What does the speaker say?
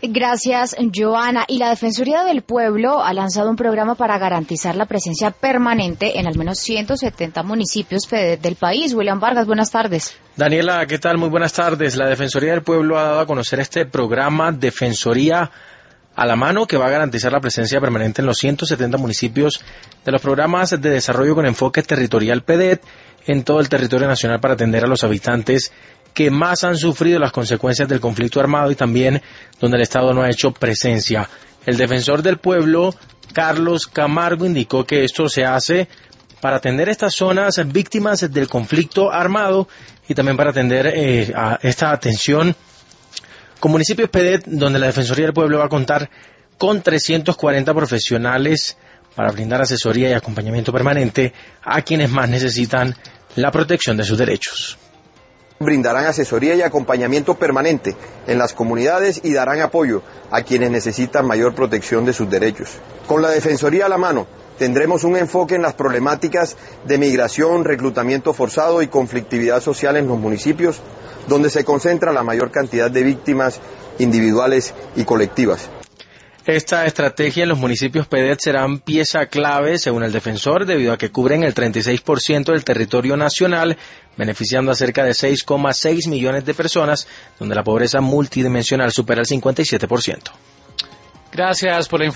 Gracias, Joana. Y la Defensoría del Pueblo ha lanzado un programa para garantizar la presencia permanente en al menos 170 municipios del país. William Vargas, buenas tardes. Daniela, ¿qué tal? Muy buenas tardes. La Defensoría del Pueblo ha dado a conocer este programa Defensoría a la Mano, que va a garantizar la presencia permanente en los 170 municipios de los programas de desarrollo con enfoque territorial PDET en todo el territorio nacional para atender a los habitantes que más han sufrido las consecuencias del conflicto armado y también donde el Estado no ha hecho presencia. El defensor del pueblo, Carlos Camargo, indicó que esto se hace para atender estas zonas víctimas del conflicto armado y también para atender a esta atención con municipios PDET, donde la Defensoría del Pueblo va a contar con 340 profesionales para brindar asesoría y acompañamiento permanente a quienes más necesitan la protección de sus derechos. Brindarán asesoría y acompañamiento permanente en las comunidades y darán apoyo a quienes necesitan mayor protección de sus derechos. Con la Defensoría a la mano, tendremos un enfoque en las problemáticas de migración, reclutamiento forzado y conflictividad social en los municipios, donde se concentra la mayor cantidad de víctimas individuales y colectivas. Esta estrategia en los municipios PDET serán pieza clave, según el defensor, debido a que cubren el 36% del territorio nacional, beneficiando a cerca de 6,6 millones de personas, donde la pobreza multidimensional supera el 57%. Gracias por la información.